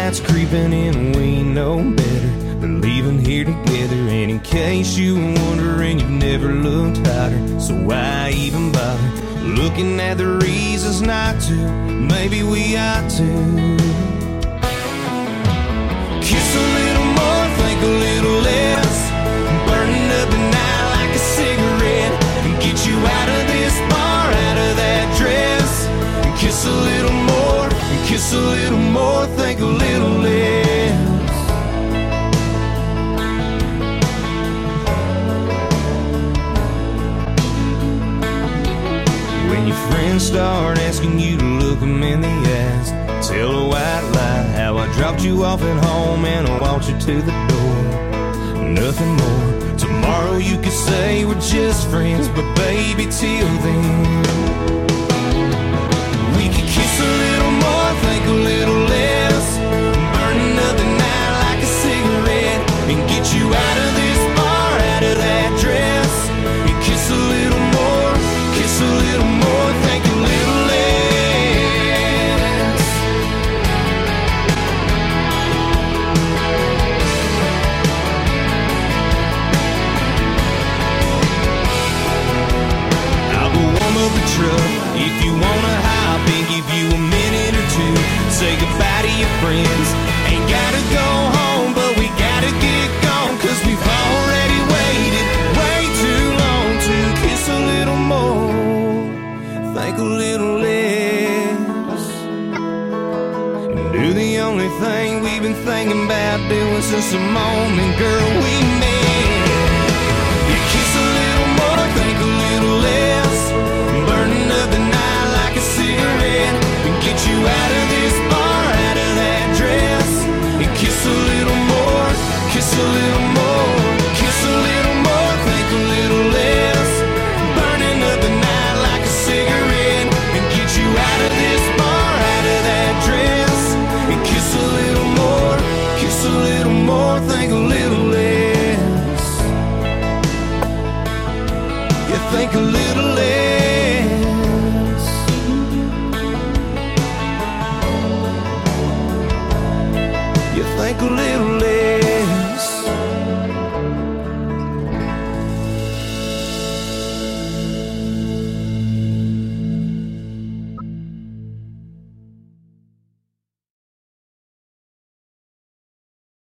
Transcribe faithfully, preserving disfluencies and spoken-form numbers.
night's creeping in, we know better than leaving here together. And in case you were wondering, you've never looked hotter, so why even bother looking at the reasons not to? Maybe we ought to kiss a little more, think a little less, burning up the night like a cigarette, and get you out of this bar, out of that dress. And kiss a little more, and kiss a little more, think a little less. When your friends start asking you to look them in the eyes, tell a white lie how I dropped you off at home and I walked you to the door. Nothing more. Tomorrow you could say we're just friends, but baby, till then we could kiss a little more, think a little less, burning up the night like a cigarette, and get you out of this bar, out of that dress. And kiss a little more, kiss a little more, think a little less. I'll go warm up the truck if you wanna hop and give you a minute or two. Say goodbye to your friends. Ain't gotta go home, but we gotta get gone, cause we've already waited way too long to kiss a little more, think a little less, and do the only thing we've been thinking about doing since the moment, girl, we met. You kiss a little more, think a little less, burning up the night like a cigarette, and get you out of this bar, out of that dress. And kiss a little more, kiss a little